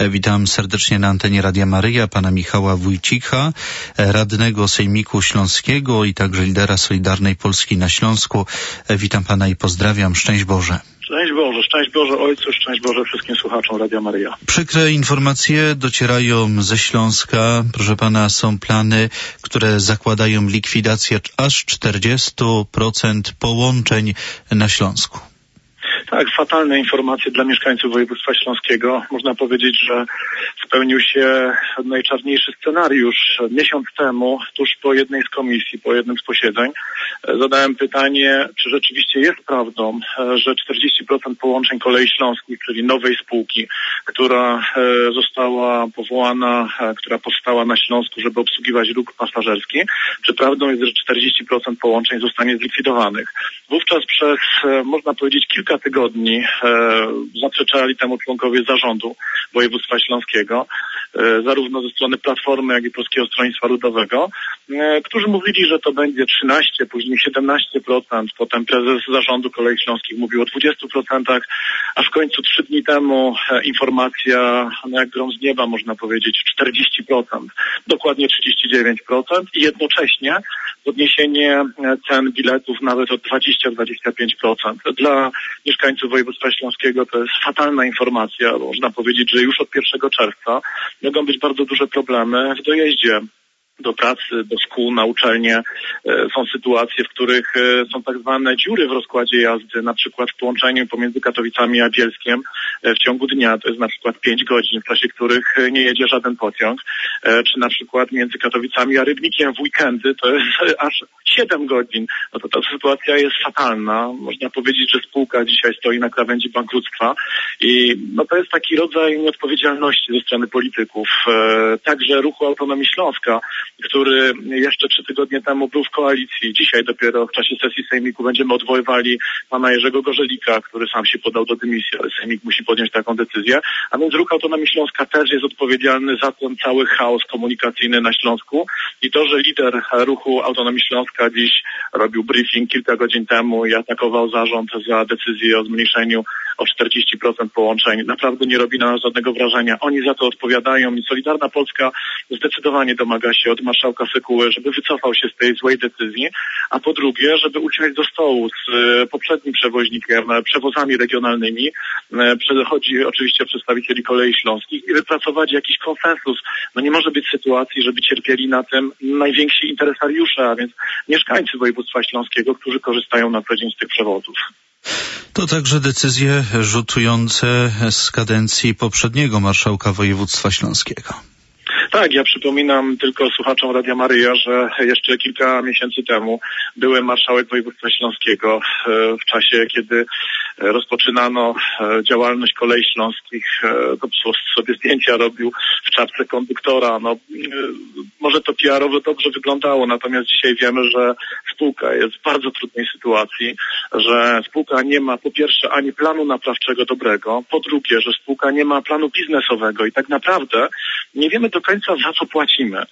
Witam serdecznie na antenie Radia Maryja pana Michała Wójcika, radnego Sejmiku Śląskiego i także lidera Solidarnej Polski na Śląsku. Witam pana i pozdrawiam. Szczęść Boże. Szczęść Boże Ojcu, szczęść Boże wszystkim słuchaczom Radia Maryja. Przykre informacje docierają ze Śląska. Proszę pana, są plany, które zakładają likwidację aż 40% połączeń na Śląsku. Tak, fatalne informacje dla mieszkańców województwa śląskiego. Można powiedzieć, że spełnił się najczarniejszy scenariusz. Miesiąc temu, tuż po jednej z komisji, po jednym z posiedzeń, zadałem pytanie, czy rzeczywiście jest prawdą, że 40% połączeń Kolei Śląskich, czyli nowej spółki, która została powołana, która powstała na Śląsku, żeby obsługiwać ruch pasażerski, czy prawdą jest, że 40% połączeń zostanie zlikwidowanych. Wówczas przez, można powiedzieć, kilka tygodni zaprzeczali temu członkowie zarządu województwa śląskiego, zarówno ze strony Platformy, jak i Polskiego Stronnictwa Ludowego, którzy mówili, że to będzie 13%, później 17%, potem prezes zarządu Kolei Śląskich mówił o 20%, a w końcu 3 dni temu informacja, jak grom z nieba można powiedzieć, 40%, dokładnie 39% i jednocześnie podniesienie cen biletów nawet o 20-25%. Dla mieszkańców województwa śląskiego to jest fatalna informacja. Można powiedzieć, że już od 1 czerwca mogą być bardzo duże problemy w dojeździe do pracy, do szkół, na uczelnie. Są sytuacje, w których są tak zwane dziury w rozkładzie jazdy, na przykład w połączeniu pomiędzy Katowicami a Bielskiem w ciągu dnia, to jest na przykład 5 godzin, w czasie których nie jedzie żaden pociąg, czy na przykład między Katowicami a Rybnikiem w weekendy to jest aż 7 godzin. No to ta sytuacja jest fatalna. Można powiedzieć, że spółka dzisiaj stoi na krawędzi bankructwa i no to jest taki rodzaj nieodpowiedzialności ze strony polityków. Także Ruchu Autonomii Śląska, który jeszcze 3 tygodnie temu był w koalicji. Dzisiaj dopiero w czasie sesji Sejmiku będziemy odwoływali pana Jerzego Gorzelika, który sam się podał do dymisji, ale Sejmik musi podjąć taką decyzję. A więc Ruch Autonomii Śląska też jest odpowiedzialny za ten cały chaos komunikacyjny na Śląsku. I to, że lider Ruchu Autonomii Śląska dziś robił briefing kilka godzin temu i atakował zarząd za decyzję o zmniejszeniu o 40% połączeń, naprawdę nie robi na nas żadnego wrażenia. Oni za to odpowiadają i Solidarna Polska zdecydowanie domaga się od marszałka Sekuły, żeby wycofał się z tej złej decyzji, a po drugie, żeby usiąść do stołu z poprzednim przewoźnikiem, przewozami regionalnymi, chodzi oczywiście o przedstawicieli Kolei Śląskich i wypracować jakiś konsensus. No nie może być sytuacji, żeby cierpieli na tym najwięksi interesariusze, a więc mieszkańcy województwa śląskiego, którzy korzystają na co dzień z tych przewozów. To także decyzje rzutujące z kadencji poprzedniego marszałka województwa śląskiego. Tak, ja przypominam tylko słuchaczom Radia Maryja, że jeszcze kilka miesięcy temu byłem marszałek województwa śląskiego w czasie, kiedy rozpoczynano działalność Kolei Śląskich. To sobie zdjęcia robił w czapce konduktora. No, może to PR-owo dobrze wyglądało, natomiast dzisiaj wiemy, że spółka jest w bardzo trudnej sytuacji, że spółka nie ma po pierwsze ani planu naprawczego dobrego, po drugie, że spółka nie ma planu biznesowego i tak naprawdę nie wiemy do końca, za co płacimy.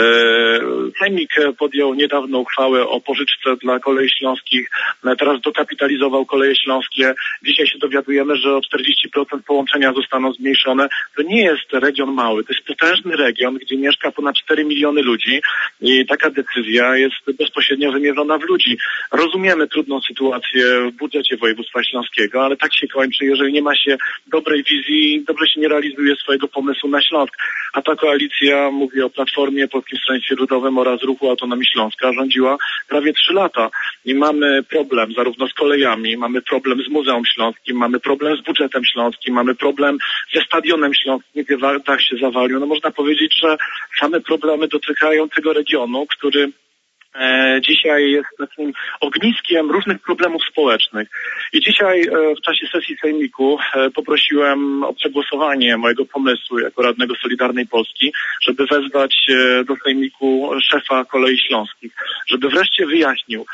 Sejmik podjął niedawno uchwałę o pożyczce dla Kolei Śląskich, teraz dokapitalizował Koleje Śląskie. Dzisiaj się dowiadujemy, że o 40% połączenia zostaną zmniejszone. To nie jest region mały, to jest potężny region, gdzie mieszka ponad 4 miliony ludzi i taka decyzja jest bezpośrednio wymierzona w ludzi. Rozumiemy trudną sytuację w budżecie województwa śląskiego, ale tak się kończy, jeżeli nie ma się dobrej wizji, dobrze się nie realizuje swojego pomysłu na Śląsk. A ta koalicja, mówię o Platformie, Polskim Stronnictwie Ludowym oraz Ruchu Autonomii Śląska, rządziła prawie 3 lata i mamy problem zarówno z kolejami, mamy problem z Muzeum Śląskim, mamy problem z budżetem śląskim, mamy problem ze Stadionem Śląskim, gdzie dach się zawalił. No można powiedzieć, że same problemy dotykają tego regionu, który dzisiaj jest takim ogniskiem różnych problemów społecznych. I dzisiaj w czasie sesji Sejmiku poprosiłem o przegłosowanie mojego pomysłu jako radnego Solidarnej Polski, żeby wezwać do Sejmiku szefa Kolei Śląskich, żeby wreszcie wyjaśnił,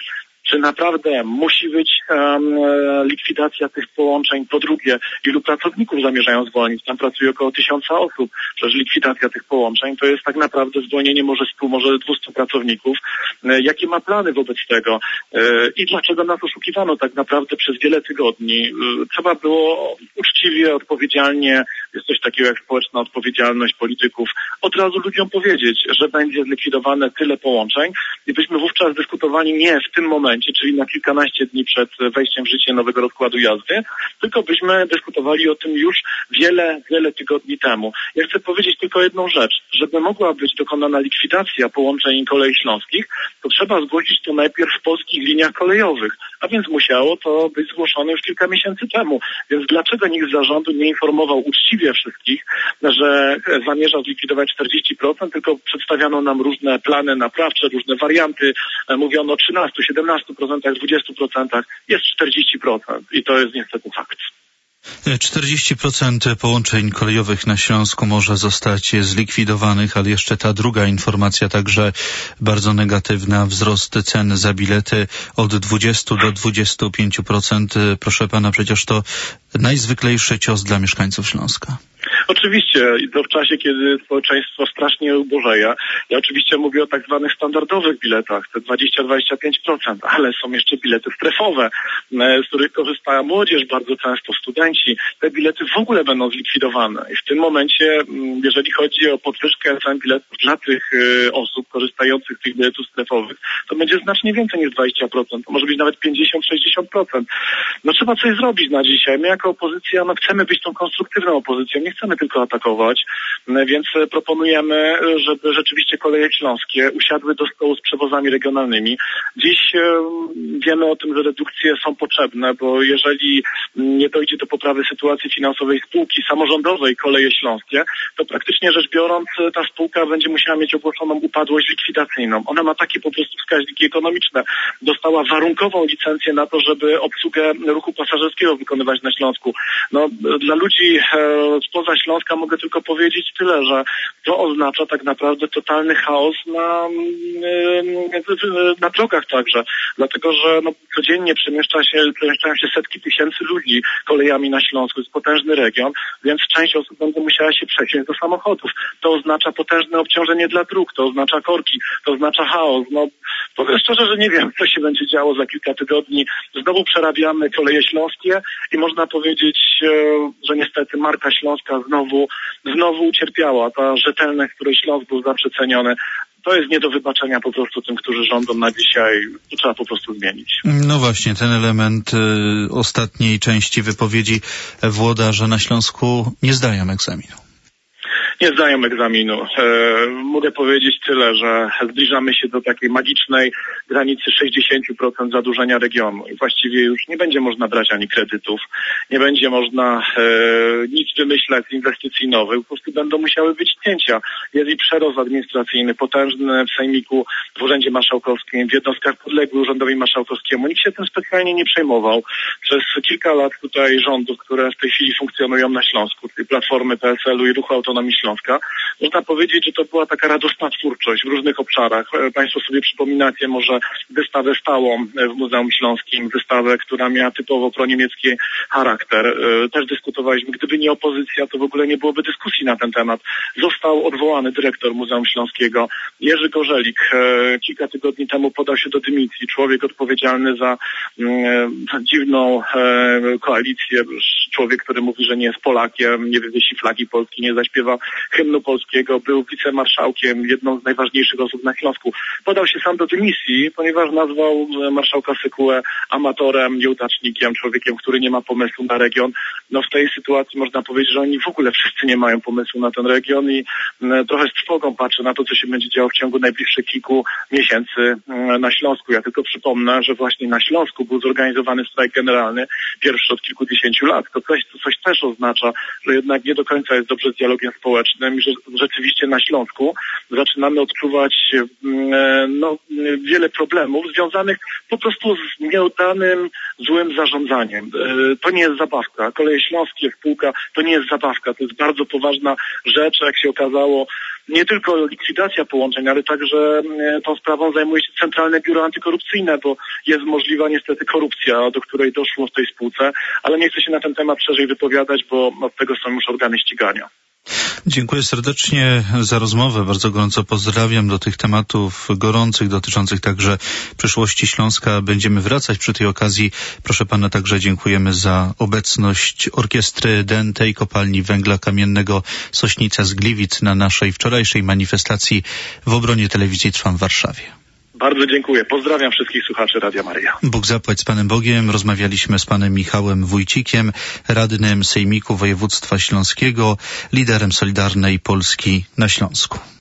Czy naprawdę musi być likwidacja tych połączeń? Po drugie, ilu pracowników zamierzają zwolnić? Tam pracuje około 1000 osób. Przecież likwidacja tych połączeń to jest tak naprawdę zwolnienie może 100, może 200 pracowników. Jakie ma plany wobec tego? I dlaczego nas oszukiwano tak naprawdę przez wiele tygodni? Trzeba było uczciwie, odpowiedzialnie, jest coś takiego jak społeczna odpowiedzialność polityków, od razu ludziom powiedzieć, że będzie zlikwidowane tyle połączeń i byśmy wówczas dyskutowali nie w tym momencie, czyli na kilkanaście dni przed wejściem w życie nowego rozkładu jazdy, tylko byśmy dyskutowali o tym już wiele tygodni temu. Ja chcę powiedzieć tylko jedną rzecz. Żeby mogła być dokonana likwidacja połączeń kolei śląskich, to trzeba zgłosić to najpierw w polskich liniach kolejowych, a więc musiało to być zgłoszone już kilka miesięcy temu. Więc dlaczego nikt z zarządu nie informował uczciwie wszystkich, że zamierza zlikwidować 40%, tylko przedstawiano nam różne plany naprawcze, różne warianty, mówiono o 13%, 17%, 20%, jest 40% i to jest niestety fakt. 40% połączeń kolejowych na Śląsku może zostać zlikwidowanych, ale jeszcze ta druga informacja także bardzo negatywna. Wzrost cen za bilety od 20 do 25%. Proszę pana, przecież to najzwyklejszy cios dla mieszkańców Śląska. Oczywiście, i to w czasie, kiedy społeczeństwo strasznie ubożeje. Ja oczywiście mówię o tak zwanych standardowych biletach, te 20-25%, ale są jeszcze bilety strefowe, z których korzysta młodzież bardzo często, studenci. Te bilety w ogóle będą zlikwidowane. I w tym momencie, jeżeli chodzi o podwyżkę cen biletów dla tych osób korzystających z tych biletów strefowych, to będzie znacznie więcej niż 20%. To może być nawet 50-60%. No trzeba coś zrobić na dzisiaj. My jako opozycja, chcemy być tą konstruktywną opozycją. Nie chcemy tylko atakować, więc proponujemy, żeby rzeczywiście koleje śląskie usiadły do stołu z przewozami regionalnymi. Dziś wiemy o tym, że redukcje są potrzebne, bo jeżeli nie dojdzie do poprawy sytuacji finansowej spółki samorządowej Koleje Śląskie, to praktycznie rzecz biorąc ta spółka będzie musiała mieć ogłoszoną upadłość likwidacyjną. Ona ma takie po prostu wskaźniki ekonomiczne. Dostała warunkową licencję na to, żeby obsługę ruchu pasażerskiego wykonywać na Śląsku. Dla ludzi spoza Śląska mogę tylko powiedzieć tyle, że to oznacza tak naprawdę totalny chaos na drogach także. Dlatego, że codziennie przemieszczają się setki tysięcy ludzi kolejami na Śląsku. Jest potężny region, więc część osób będzie musiała się przesiąść do samochodów. To oznacza potężne obciążenie dla dróg, to oznacza korki, to oznacza chaos. Powiem szczerze, że nie wiem, co się będzie działo za kilka tygodni. Znowu przerabiamy Koleje Śląskie i można powiedzieć, że niestety marka Śląska znowu ucierpiała. Ta rzetelność, której Śląsk był zawsze ceniony, to jest nie do wybaczenia po prostu tym, którzy rządzą na dzisiaj. To trzeba po prostu zmienić. No właśnie, ten element ostatniej części wypowiedzi włodarza na Śląsku nie zdają egzaminu. Nie zdają egzaminu. Mogę powiedzieć tyle, że zbliżamy się do takiej magicznej granicy 60% zadłużenia regionu i właściwie już nie będzie można brać ani kredytów, nie będzie można nic wymyślać z inwestycji nowych, po prostu będą musiały być cięcia. Jest i przerost administracyjny potężny w Sejmiku, w Urzędzie Marszałkowskim, w jednostkach podległych Urzędowi Marszałkowskiemu. Nikt się tym specjalnie nie przejmował. Przez kilka lat tutaj rządów, które w tej chwili funkcjonują na Śląsku, tej Platformy, PSL-u i Ruchu Autonomii Śląska, można powiedzieć, że to była taka radosna twórczość w różnych obszarach. Państwo sobie przypominacie może wystawę stałą w Muzeum Śląskim, wystawę, która miała typowo proniemiecki charakter. Też dyskutowaliśmy, gdyby nie opozycja, to w ogóle nie byłoby dyskusji na ten temat. Został odwołany dyrektor Muzeum Śląskiego, Jerzy Gorzelik. Kilka tygodni temu podał się do dymisji. Człowiek odpowiedzialny za dziwną koalicję. Człowiek, który mówi, że nie jest Polakiem, nie wywiesi flagi Polski, nie zaśpiewa hymnu polskiego, był wicemarszałkiem, jedną z najważniejszych osób na Śląsku. Podał się sam do dymisji, ponieważ nazwał marszałka Sykułę amatorem, nieudacznikiem, człowiekiem, który nie ma pomysłu na region. W tej sytuacji można powiedzieć, że oni w ogóle wszyscy nie mają pomysłu na ten region i trochę z trwogą patrzę na to, co się będzie działo w ciągu najbliższych kilku miesięcy na Śląsku. Ja tylko przypomnę, że właśnie na Śląsku był zorganizowany strajk generalny, pierwszy od kilkudziesięciu lat. To coś też oznacza, że jednak nie do końca jest dobrze z dialogiem społecznym. społecznym, że rzeczywiście na Śląsku zaczynamy odczuwać wiele problemów związanych po prostu z nieudanym, złym zarządzaniem. To nie jest zabawka. Koleje Śląskie, spółka, to nie jest zabawka. To jest bardzo poważna rzecz, jak się okazało. Nie tylko likwidacja połączeń, ale także tą sprawą zajmuje się Centralne Biuro Antykorupcyjne, bo jest możliwa niestety korupcja, do której doszło w tej spółce, ale nie chcę się na ten temat szerzej wypowiadać, bo od tego są już organy ścigania. Dziękuję serdecznie za rozmowę. Bardzo gorąco pozdrawiam. Do tych tematów gorących, dotyczących także przyszłości Śląska będziemy wracać przy tej okazji. Proszę pana, także dziękujemy za obecność Orkiestry DNT i Kopalni Węgla Kamiennego Sośnica z Gliwic na naszej wczorajszej manifestacji w obronie Telewizji Trwam w Warszawie. Bardzo dziękuję. Pozdrawiam wszystkich słuchaczy Radia Maryja. Bóg zapłać z Panem Bogiem. Rozmawialiśmy z Panem Michałem Wójcikiem, radnym Sejmiku Województwa Śląskiego, liderem Solidarnej Polski na Śląsku.